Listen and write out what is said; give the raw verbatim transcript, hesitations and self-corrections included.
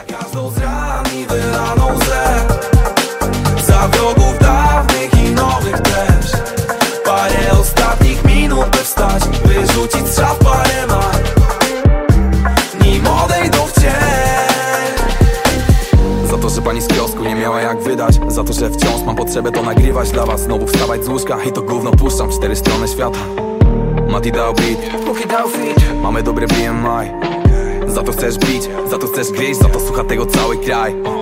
Za każdą z ran i wylaną łzę, za wrogów dawnych i nowych też. Parę ostatnich minut, by wstać, wyrzucić strzał w parę mar, nim odejdą w cień. Za to, że pani z kiosku nie miała jak wydać, za to, że wciąż mam potrzebę to nagrywać dla was. Znowu wstawać z łóżka i to gówno puszczam cztery strony świata. Mati dał beat, Póki dał fit, mamy dobre B M I. Za to chcesz bić, za to chcesz gryźć, za to słucha tego cały kraj.